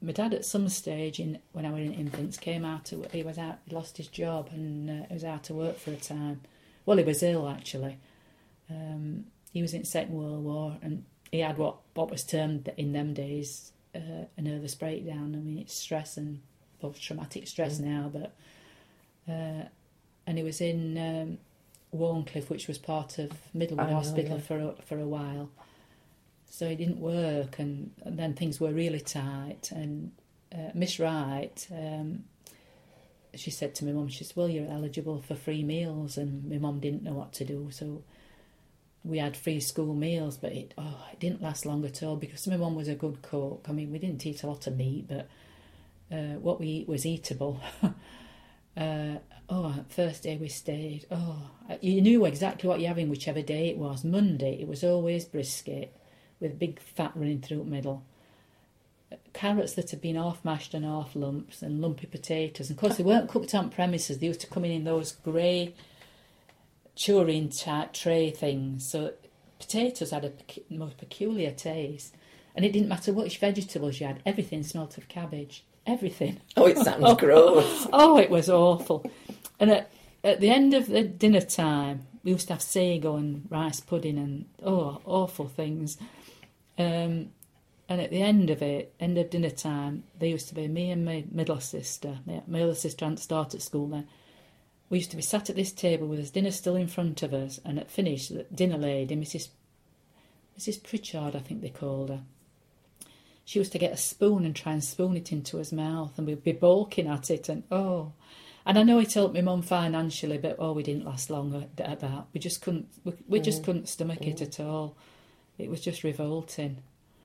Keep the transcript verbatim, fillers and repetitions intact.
my dad at some stage in when I was in infants came out to he was out he lost his job and uh, he was out of work for a time. Well, he was ill actually. Um, he was in the Second World War and he had what, what was termed in them days uh, a nervous breakdown. I mean, it's stress and post-traumatic stress mm. now, but uh, and he was in um, Warncliffe, which was part of Middleway Hospital yeah. for a, for a while. So he didn't work, and, and then things were really tight. And uh, Miss Wright, um, she said to my mum, she said, well, you're eligible for free meals, and my mum didn't know what to do, so we had free school meals, but it oh it didn't last long at all because my mum was a good cook. I mean, we didn't eat a lot of meat, but uh, what we eat was eatable. uh, oh, first day we stayed, oh, you knew exactly what you're having whichever day it was. Monday, it was always brisket with big fat running through the middle. Carrots that had been half mashed and half lumps, and lumpy potatoes. And of course, they weren't cooked on premises. They used to come in in those grey tureen type tray things. So potatoes had a pe- most peculiar taste. And it didn't matter which vegetables you had. Everything smelt of cabbage. Everything. Oh, it sounds gross. Oh, it was awful. And at, at the end of the dinner time, we used to have sago and rice pudding and, oh, awful things. Um, and at the end of it, end of dinner time, there used to be me and my middle sister. My, my other sister hadn't started school then. We used to be sat at this table with his dinner still in front of us, and at finish, the dinner lady, Mrs. Mrs. Pritchard, I think they called her, she used to get a spoon and try and spoon it into his mouth, and we'd be balking at it, and oh... And I know it helped my mum financially, but oh, we didn't last long at that. We just couldn't, we, we just mm. couldn't stomach mm. it at all. It was just revolting.